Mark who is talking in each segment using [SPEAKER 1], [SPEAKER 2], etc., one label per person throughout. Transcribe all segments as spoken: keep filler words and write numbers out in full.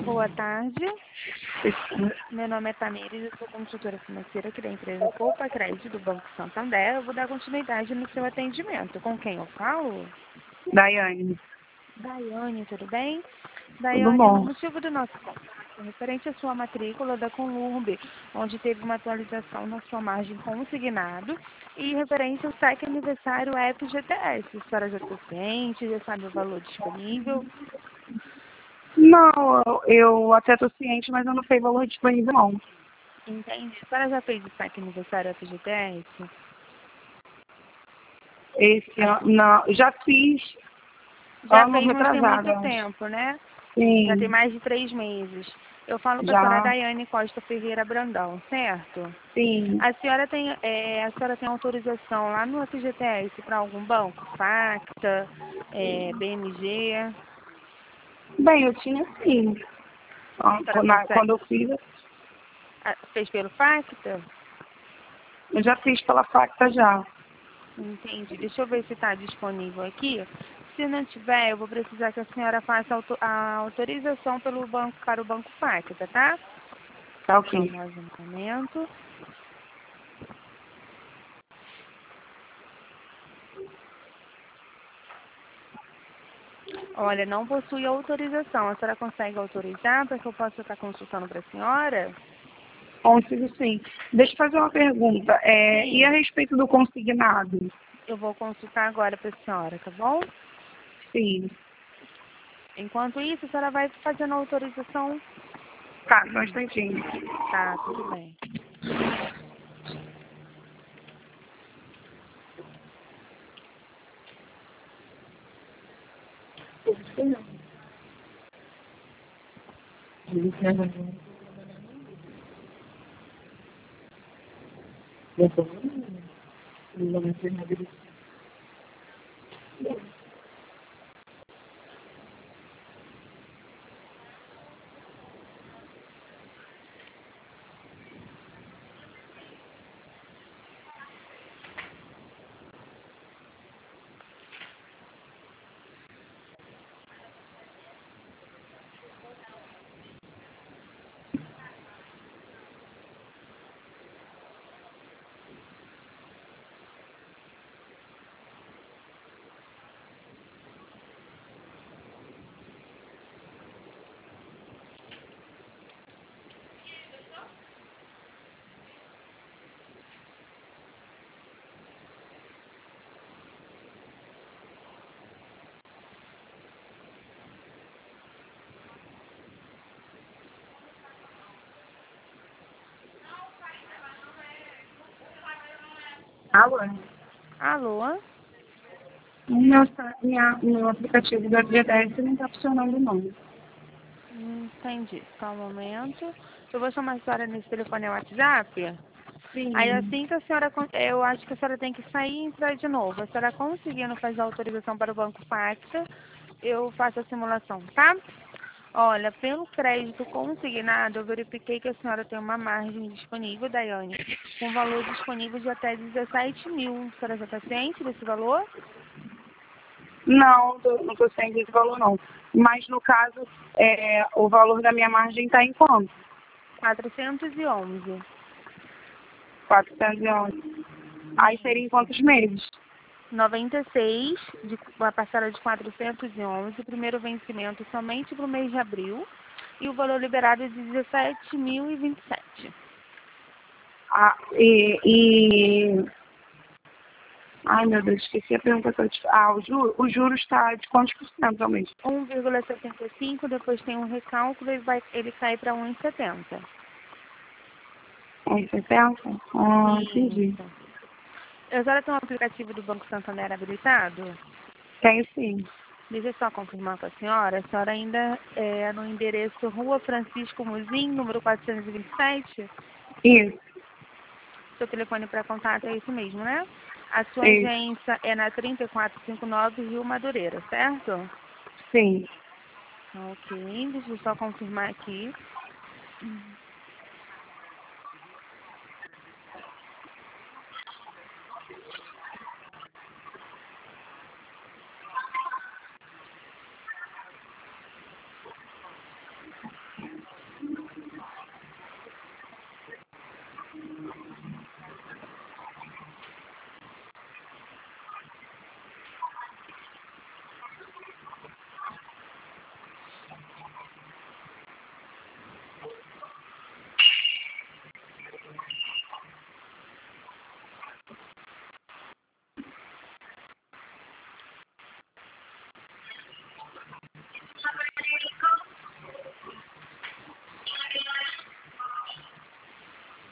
[SPEAKER 1] Boa tarde. Meu nome é Tamires, eu sou consultora financeira aqui da empresa Poupa Crédito do Banco Santander. Eu vou dar continuidade no seu atendimento. Com quem eu falo?
[SPEAKER 2] Daiane.
[SPEAKER 1] Daiane, tudo bem?
[SPEAKER 2] Tudo
[SPEAKER 1] Daiane, o
[SPEAKER 2] bom.
[SPEAKER 1] motivo do nosso contato é referente à sua matrícula da Conlurb, onde teve uma atualização na sua margem consignado e referente ao saque aniversário F G T S. A senhora já está ciente, já sabe o valor disponível?
[SPEAKER 2] Não, eu, eu até estou ciente, mas eu não sei valor disponível, não.
[SPEAKER 1] Entendi. A senhora já fez o saque aniversário F G T S?
[SPEAKER 2] Esse ano, não, já fiz
[SPEAKER 1] Já
[SPEAKER 2] ano
[SPEAKER 1] fez, mas tem
[SPEAKER 2] retrasado,
[SPEAKER 1] muito
[SPEAKER 2] eu acho.
[SPEAKER 1] tempo, né? Já tem
[SPEAKER 2] Sim,
[SPEAKER 1] mais de três meses. Eu falo com a senhora
[SPEAKER 2] já,
[SPEAKER 1] Daiane Costa Ferreira Brandão, certo?
[SPEAKER 2] sim.
[SPEAKER 1] A senhora tem, é, a senhora tem autorização lá no F G T S para algum banco? Facta, é, B M G?
[SPEAKER 2] Bem, eu tinha sim.
[SPEAKER 1] A
[SPEAKER 2] Ah,
[SPEAKER 1] senhora
[SPEAKER 2] Quando
[SPEAKER 1] consegue?
[SPEAKER 2] quando eu fiz,
[SPEAKER 1] Ah, fez pelo Facta?
[SPEAKER 2] eu já fiz pela Facta já.
[SPEAKER 1] Entendi. Deixa eu ver se está disponível aqui. Se não tiver, eu vou precisar que a senhora faça auto- a autorização pelo banco, para o Banco Facta, tá?
[SPEAKER 2] Tá
[SPEAKER 1] Só
[SPEAKER 2] ok.
[SPEAKER 1] mais um momento. Olha, não possui autorização. A senhora consegue autorizar para que eu possa estar consultando para a senhora?
[SPEAKER 2] Consigo sim. Deixa eu fazer uma pergunta. É, e a
[SPEAKER 1] Sim.
[SPEAKER 2] respeito do consignado?
[SPEAKER 1] Eu vou consultar agora para a senhora, tá bom?
[SPEAKER 2] Sim.
[SPEAKER 1] Enquanto isso, a senhora vai fazendo a autorização.
[SPEAKER 2] Tá, só um instantinho.
[SPEAKER 1] Tá, tudo bem.
[SPEAKER 2] Alô?
[SPEAKER 1] Alô?
[SPEAKER 2] Meu, sa- minha, meu aplicativo do F G T S não está funcionando, não.
[SPEAKER 1] Entendi. Só um momento. Eu vou chamar a senhora nesse telefone WhatsApp. Aí
[SPEAKER 2] Sim.
[SPEAKER 1] assim que a senhora, con- eu acho que a senhora tem que sair e entrar de novo. A senhora conseguindo fazer a autorização para o Banco Facta, eu faço a simulação, tá? Olha, pelo crédito consignado, eu verifiquei que a senhora tem uma margem disponível, Daiane, com valor disponível de até dezessete mil. A senhora já está ciente desse valor?
[SPEAKER 2] Não, tô- não estou sem esse valor, não. Mas, no caso, é, o valor da minha margem está em quanto?
[SPEAKER 1] quatrocentos e onze.
[SPEAKER 2] quatrocentos e onze. Aí seria em quantos meses?
[SPEAKER 1] noventa e seis, de, uma parcela de quatrocentos e onze, primeiro vencimento somente para o mês de abril, e o valor liberado é de dezessete mil e vinte e sete.
[SPEAKER 2] Ah, e, e... Ai, meu Deus, esqueci a pergunta que eu te... Ah, o, ju... o juros está de quantos por cento realmente?
[SPEAKER 1] um vírgula setenta e cinco, depois tem um recálculo e vai, ele cai para um vírgula setenta.
[SPEAKER 2] um e setenta? Ah, entendi.
[SPEAKER 1] Isso. A senhora tem um aplicativo do Banco Santander habilitado?
[SPEAKER 2] Tenho sim.
[SPEAKER 1] Deixa eu só confirmar com a senhora. A senhora ainda é no endereço Rua Francisco Muzin, número quatrocentos e vinte e sete?
[SPEAKER 2] Isso,
[SPEAKER 1] Seu telefone para contato é isso mesmo, né? A sua
[SPEAKER 2] isso,
[SPEAKER 1] agência é na trinta e quatro cinquenta e nove Rio Madureira, certo?
[SPEAKER 2] sim.
[SPEAKER 1] Ok, deixa eu só confirmar aqui.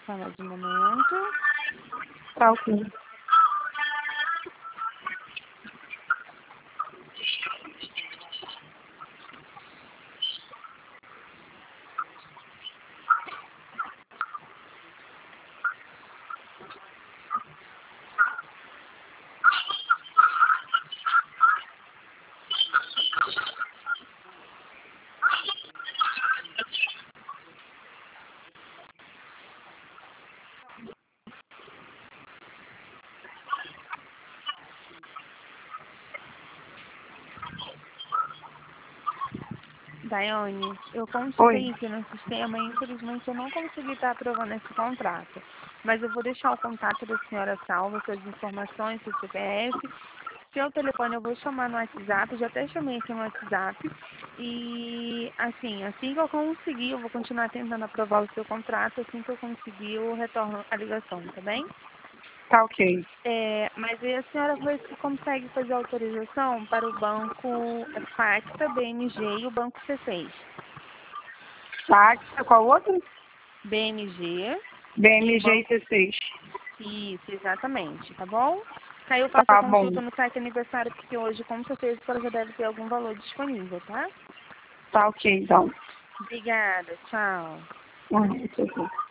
[SPEAKER 1] Sala de momento.
[SPEAKER 2] Tá ok.
[SPEAKER 1] Daiane, eu
[SPEAKER 2] Oi.
[SPEAKER 1] consultei aqui no sistema e infelizmente eu não consegui estar aprovando esse contrato. Mas eu vou deixar o contato da senhora salvo, suas informações, seu C P F. Seu telefone eu vou chamar no WhatsApp, eu já até chamei aqui no WhatsApp. E assim, assim que eu conseguir, eu vou continuar tentando aprovar o seu contrato, assim que eu conseguir, eu retorno a ligação, tá bem?
[SPEAKER 2] Tá ok.
[SPEAKER 1] É, mas aí a senhora vai, consegue fazer autorização para o banco Facta, B M G e o banco C seis.
[SPEAKER 2] Tá, qual outro?
[SPEAKER 1] B M G
[SPEAKER 2] B
[SPEAKER 1] e
[SPEAKER 2] M
[SPEAKER 1] o
[SPEAKER 2] G
[SPEAKER 1] banco...
[SPEAKER 2] C seis.
[SPEAKER 1] Isso, exatamente, tá bom? Aí eu faço a
[SPEAKER 2] Tá bom.
[SPEAKER 1] consulta no site aniversário, porque hoje com certeza ela já deve ter algum valor disponível, tá?
[SPEAKER 2] Tá ok, então.
[SPEAKER 1] Obrigada, tchau.
[SPEAKER 2] Uhum, tá ok.